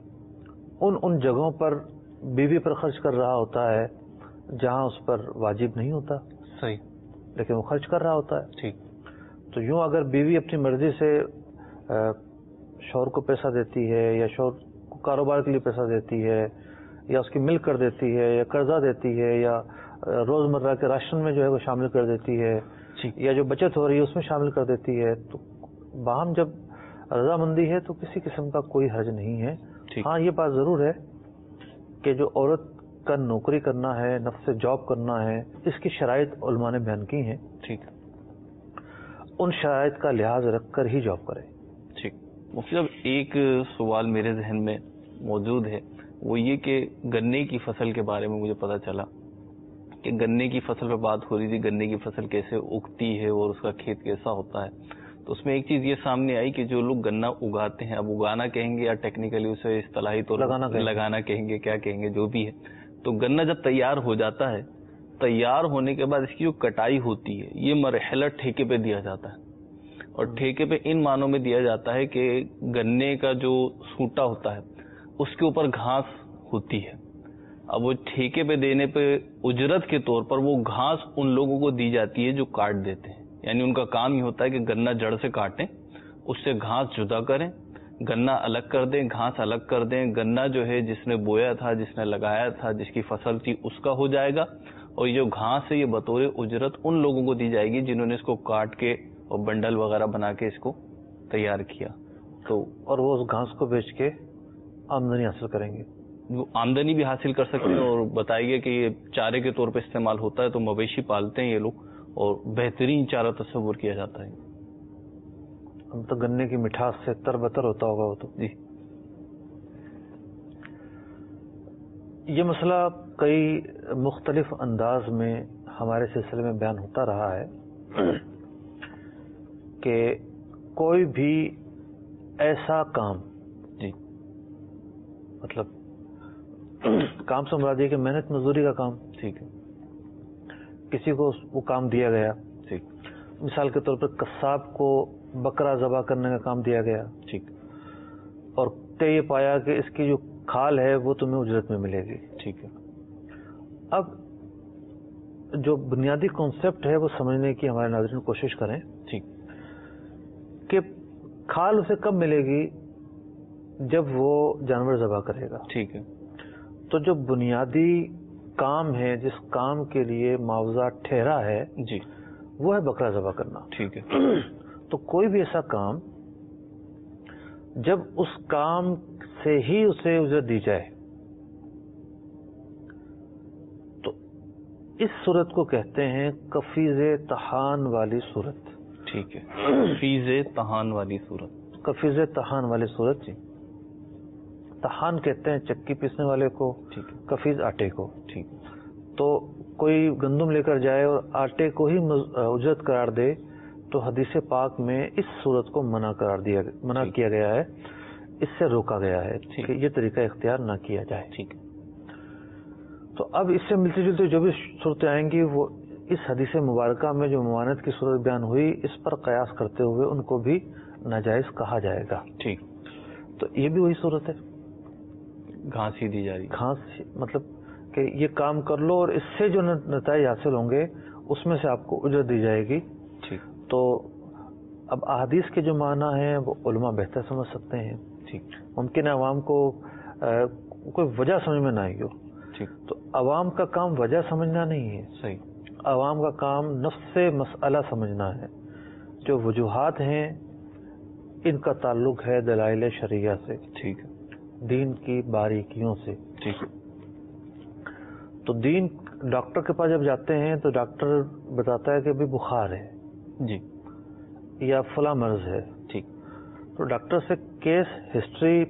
Speaker 3: ان جگہوں پر بیوی پر خرچ کر رہا ہوتا ہے جہاں اس پر واجب نہیں ہوتا.
Speaker 2: صحیح.
Speaker 3: لیکن وہ خرچ کر رہا ہوتا ہے.
Speaker 2: ٹھیک.
Speaker 3: تو یوں اگر بیوی اپنی مرضی سے شوہر کو پیسہ دیتی ہے یا شوہر کو کاروبار کے لیے پیسہ دیتی ہے یا اس کی ملک کر دیتی ہے یا قرضہ دیتی ہے یا روزمرہ کے راشن میں جو ہے وہ شامل کر دیتی ہے یا جو بچت ہو رہی ہے اس میں شامل کر دیتی ہے، تو باہم جب رضامندی ہے تو کسی قسم کا کوئی حرج نہیں ہے. ہاں یہ بات ضرور ہے کہ جو عورت کا نوکری کرنا ہے، نفس جاب کرنا ہے، اس کی شرائط علماء نے بیان کی ہیں.
Speaker 2: ٹھیک.
Speaker 3: ان شرائط کا لحاظ رکھ کر ہی جاب کرے.
Speaker 2: ٹھیک. مفتی صاحب ایک سوال میرے ذہن میں موجود ہے، وہ یہ کہ گنے کی فصل کے بارے میں مجھے پتا چلا کہ گنے کی فصل پہ بات ہو رہی تھی، گنے کی فصل کیسے اگتی ہے اور اس کا کھیت کیسا ہوتا ہے. تو اس میں ایک چیز یہ سامنے آئی کہ جو لوگ گنا اگاتے ہیں، اب اگانا کہیں گے یا ٹیکنیکلی اسے اصطلاحی طور پر لگانا کہیں گے، کیا کہیں گے، جو بھی ہے، تو گنا جب تیار ہو جاتا ہے، تیار ہونے کے بعد اس کی جو کٹائی ہوتی ہے، یہ مرحلہ ٹھیکے پہ دیا جاتا ہے. اور ٹھیکے پہ ان معنوں میں دیا جاتا ہے کہ گنے کا جو سوٹا ہوتا ہے اس کے اوپر گھاس ہوتی ہے. اب وہ ٹھیکے پہ دینے پہ اجرت کے طور پر وہ گھاس ان لوگوں کو دی جاتی ہے جو کاٹ دیتے ہیں. یعنی ان کا کام یہ ہوتا ہے کہ گنا جڑ سے کاٹیں، اس سے گھاس جدا کریں، گنا الگ کر دیں، گھاس الگ کر دیں. گنا جو ہے جس نے بویا تھا، جس نے لگایا تھا، جس کی فصل تھی، اس کا ہو جائے گا. اور یہ جو گھاس ہے یہ بطور اجرت ان لوگوں کو دی جائے گی جنہوں نے اس کو کاٹ کے اور بنڈل وغیرہ بنا کے اس کو تیار کیا. تو
Speaker 3: اور وہ اس گھاس کو بیچ کے آمدنی حاصل کریں گے.
Speaker 2: آمدنی بھی حاصل کر سکتے ہیں. اور بتائی گیا کہ یہ چارے کے طور پہ استعمال ہوتا ہے، تو مویشی پالتے ہیں یہ لوگ اور بہترین چارہ تصور کیا جاتا ہے.
Speaker 3: ہم تو گنے کی مٹھاس سے تر بتر ہوتا ہوگا وہ تو.
Speaker 2: جی.
Speaker 3: یہ مسئلہ کئی مختلف انداز میں ہمارے سلسلے میں بیان ہوتا رہا ہے کہ کوئی بھی ایسا کام،
Speaker 2: جی،
Speaker 3: مطلب کام سے مراد یہ کہ محنت مزدوری کا کام،
Speaker 2: ٹھیک ہے،
Speaker 3: کسی کو وہ کام دیا گیا.
Speaker 2: ٹھیک.
Speaker 3: مثال کے طور پر قصاب کو بکرا ذبح کرنے کا کام دیا گیا.
Speaker 2: ٹھیک.
Speaker 3: اور طے یہ پایا کہ اس کی جو کھال ہے وہ تمہیں اجرت میں ملے گی.
Speaker 2: ٹھیک ہے.
Speaker 3: اب جو بنیادی کانسیپٹ ہے وہ سمجھنے کی ہمارے ناظرین کوشش کریں.
Speaker 2: ٹھیک.
Speaker 3: کہ کھال اسے کب ملے گی؟ جب وہ جانور ذبح کرے گا.
Speaker 2: ٹھیک ہے.
Speaker 3: تو جو بنیادی کام ہے، جس کام کے لیے معاوضہ ٹھہرا ہے،
Speaker 2: جی،
Speaker 3: وہ ہے بکرا ذبح کرنا.
Speaker 2: ٹھیک ہے.
Speaker 3: تو کوئی بھی ایسا کام جب اس کام سے ہی اسے اجرت دی جائے، تو اس صورت کو کہتے ہیں کفیز تہان والی صورت.
Speaker 2: ٹھیک ہے. کفیز تہان والی صورت.
Speaker 3: کفیز تہان والی صورت. جی. تہان کہتے ہیں چکی پیسنے والے کو.
Speaker 2: ٹھیک ہے.
Speaker 3: کفیز آٹے کو.
Speaker 2: ٹھیک.
Speaker 3: تو کوئی گندم لے کر جائے اور آٹے کو ہی اجرت قرار دے تو حدیث پاک میں اس صورت کو منع کیا گیا ہے، اس سے روکا گیا ہے کہ یہ طریقہ اختیار نہ کیا جائے.
Speaker 2: ٹھیک.
Speaker 3: تو اب اس سے ملتی جلتی جو بھی صورتیں آئیں گی وہ اس حدیث مبارکہ میں جو ممانعت کی صورت بیان ہوئی اس پر قیاس کرتے ہوئے ان کو بھی ناجائز کہا جائے گا.
Speaker 2: ٹھیک.
Speaker 3: تو یہ بھی وہی صورت ہے،
Speaker 2: گھاس ہی دی جا رہی.
Speaker 3: گھاس مطلب کہ یہ کام کر لو اور اس سے جو نتائج حاصل ہوں گے اس میں سے آپ کو اجرت دی جائے گی.
Speaker 2: ٹھیک.
Speaker 3: تو اب احادیث کے جو معنی ہیں وہ علماء بہتر سمجھ سکتے ہیں.
Speaker 2: ٹھیک.
Speaker 3: ممکن ہے عوام کو کوئی وجہ سمجھ میں نہ آئی ہو.
Speaker 2: ٹھیک.
Speaker 3: تو عوام کا کام وجہ سمجھنا نہیں ہے.
Speaker 2: صحیح.
Speaker 3: عوام کا کام نفس مسئلہ سمجھنا ہے. جو وجوہات ہیں ان کا تعلق ہے دلائل شرعیہ سے.
Speaker 2: ٹھیک.
Speaker 3: دین کی باریکیوں سے.
Speaker 2: ٹھیک.
Speaker 3: تو دین ڈاکٹر کے پاس جب جاتے ہیں تو ڈاکٹر بتاتا ہے کہ بھی بخار ہے
Speaker 2: جی
Speaker 3: یا فلاں مرض ہے.
Speaker 2: ٹھیک.
Speaker 3: تو ڈاکٹر سے کیس ہسٹری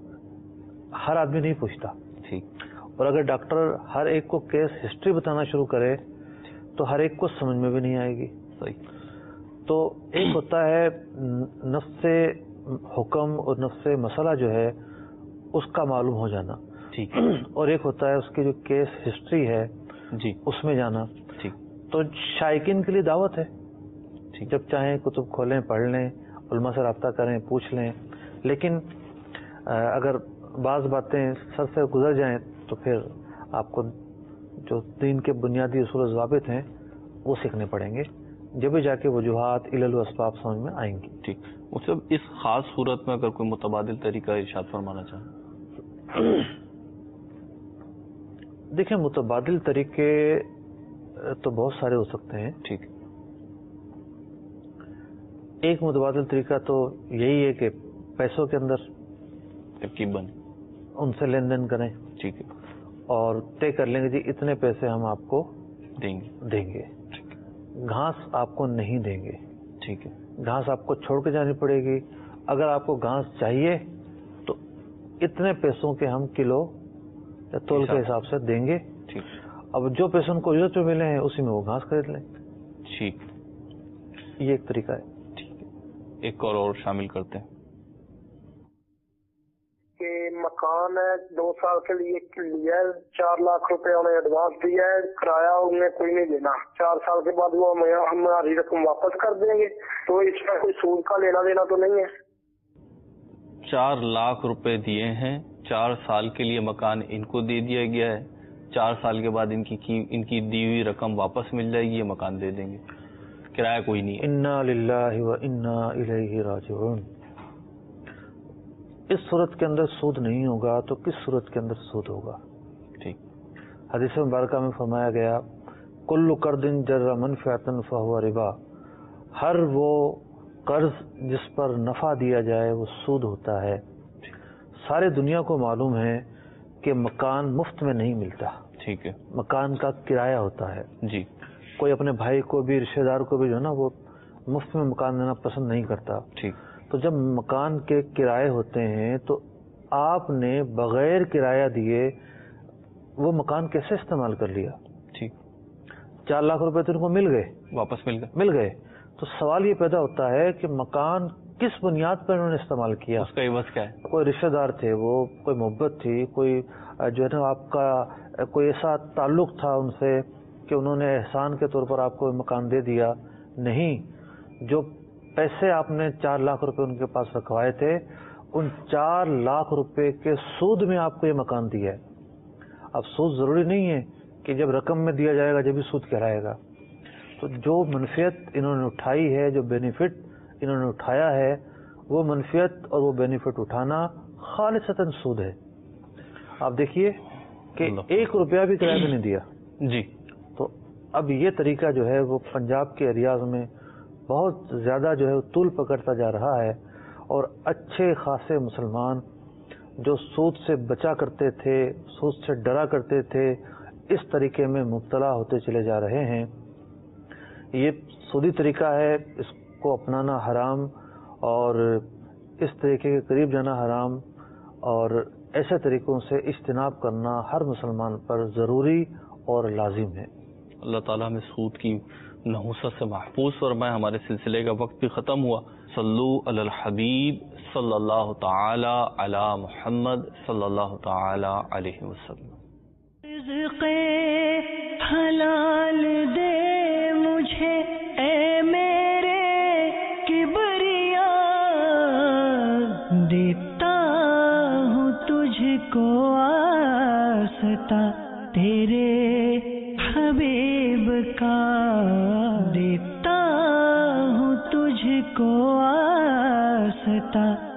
Speaker 3: ہر آدمی نہیں پوچھتا.
Speaker 2: ٹھیک.
Speaker 3: اور اگر ڈاکٹر ہر ایک کو کیس ہسٹری بتانا شروع کرے تو ہر ایک کو سمجھ میں بھی نہیں آئے گی.
Speaker 2: صحیح.
Speaker 3: تو ایک ہوتا ہے نفس حکم اور نفس مسئلہ جو ہے اس کا معلوم ہو جانا.
Speaker 2: ٹھیک.
Speaker 3: اور ایک ہوتا ہے اس کی جو کیس ہسٹری ہے
Speaker 2: جی
Speaker 3: اس میں جانا.
Speaker 2: ٹھیک.
Speaker 3: تو شائقین کے لیے دعوت ہے.
Speaker 2: ٹھیک.
Speaker 3: جب چاہیں کتب کھولیں، پڑھ لیں، علماء سے رابطہ کریں، پوچھ لیں. لیکن اگر بعض باتیں سر سے گزر جائیں تو پھر آپ کو جو دین کے بنیادی اصول و ضوابط ہیں وہ سیکھنے پڑیں گے، جب بھی جا کے وجوہات علل و اسباب سمجھ میں آئیں گی.
Speaker 2: ٹھیک. مطلب اس خاص صورت میں اگر کوئی متبادل طریقہ ارشاد فرمانا چاہیں.
Speaker 3: دیکھیں متبادل طریقے تو بہت سارے ہو سکتے ہیں.
Speaker 2: ٹھیک.
Speaker 3: ایک متبادل طریقہ تو یہی ہے کہ پیسوں کے اندر
Speaker 2: ترکیباً
Speaker 3: ان سے لین دین کریں.
Speaker 2: ٹھیک ہے.
Speaker 3: اور طے کر لیں گے جی اتنے پیسے ہم آپ کو دیں گے. گھاس آپ کو نہیں دیں گے.
Speaker 2: ٹھیک ہے.
Speaker 3: گھاس آپ کو چھوڑ کے جانی پڑے گی. اگر آپ کو گھاس چاہیے تو اتنے پیسوں کے ہم کلو یا تول کے حساب سے دیں گے.
Speaker 2: ٹھیک.
Speaker 3: اب جو پیسے ان کو اجرت پہ ملے ہیں اسی میں وہ گھاس خرید لیں.
Speaker 2: ٹھیک.
Speaker 3: یہ ایک طریقہ ہے.
Speaker 2: ٹھیک ہے. ایک اور شامل کرتے ہیں
Speaker 6: کہ مکان ہے 2 سال کے لیے لیا ہے، 4 لاکھ روپے انہیں ایڈوانس دیا ہے، کرایہ انہیں کوئی نہیں دینا. 4 سال کے بعد وہ ہماری رقم واپس کر دیں گے. تو اس میں کوئی سود کا لینا دینا تو نہیں ہے.
Speaker 2: 4 لاکھ روپے دیے ہیں، 4 سال کے لیے مکان ان کو دے دیا گیا ہے. 4 سال کے بعد ان کی دی ہوئی رقم واپس مل جائے گی، یہ مکان دے دیں گے، کرایہ کوئی نہیں ہے.
Speaker 3: انا للہ و انا الیہ راجعون. اس صورت کے اندر سود نہیں ہوگا تو کس صورت کے اندر سود ہوگا؟
Speaker 2: ٹھیک.
Speaker 3: حدیث مبارکہ میں فرمایا گیا کل قرض جر منفعۃ فہو ربا. ہر وہ قرض جس پر نفع دیا جائے وہ سود ہوتا ہے. سارے دنیا کو معلوم ہے کہ مکان مفت میں نہیں ملتا.
Speaker 2: ٹھیک ہے.
Speaker 3: مکان کا کرایہ ہوتا ہے.
Speaker 2: جی.
Speaker 3: کوئی اپنے بھائی کو بھی رشتہ دار کو بھی جو ہے نا وہ مفت میں مکان دینا پسند نہیں کرتا.
Speaker 2: ٹھیک.
Speaker 3: تو جب مکان کے کرائے ہوتے ہیں تو آپ نے بغیر کرایہ دیے وہ مکان کیسے استعمال کر لیا؟
Speaker 2: ٹھیک.
Speaker 3: 4 لاکھ روپے تو ان کو مل گئے،
Speaker 2: واپس
Speaker 3: مل گئے. تو سوال یہ پیدا ہوتا ہے کہ مکان کس بنیاد پر انہوں نے استعمال کیا؟
Speaker 2: اس کا عوض کیا ہے؟
Speaker 3: کوئی رشتہ دار تھے، وہ کوئی محبت تھی، کوئی جو ہے نا آپ کا کوئی ایسا تعلق تھا ان سے کہ انہوں نے احسان کے طور پر آپ کو مکان دے دیا؟ نہیں. جو پیسے آپ نے 4 لاکھ روپے ان کے پاس رکھوائے تھے ان 4 لاکھ روپے کے سود میں آپ کو یہ مکان دیا ہے. اب سود ضروری نہیں ہے کہ جب رقم میں دیا جائے گا جب بھی سود کہلائے گا. تو جو منفیت انہوں نے اٹھائی ہے، جو بینیفٹ انہوں نے اٹھایا ہے، وہ منفیت اور وہ بینیفٹ اٹھانا خالصتاً سود ہے. آپ دیکھیے کہ 1 روپیہ بھی کرایہ میں نہیں دیا.
Speaker 2: جی.
Speaker 3: تو اب یہ طریقہ جو ہے وہ پنجاب کے ایریاز میں بہت زیادہ جو ہے طول پکڑتا جا رہا ہے. اور اچھے خاصے مسلمان جو سود سے بچا کرتے تھے، سود سے ڈرا کرتے تھے، اس طریقے میں مبتلا ہوتے چلے جا رہے ہیں. یہ سودی طریقہ ہے، اس کو اپنانا حرام اور اس طریقے کے قریب جانا حرام، اور ایسے طریقوں سے اجتناب کرنا ہر مسلمان پر ضروری اور لازم ہے.
Speaker 2: اللہ تعالیٰ ہمیں سود کی نحوست سے محفوظ فرمائے. ہمارے سلسلے کا وقت بھی ختم ہوا. صلو علی الحبیب صلی اللہ تعالی علی محمد صلی اللہ تعالی علیہ وسلم.
Speaker 1: رزق حلال دے مجھے اے میرے کبریا، دیتا ہوں تجھ کو واسطہ تیرے حبیب کا، دیتا ہوں تجھ کو واسطہ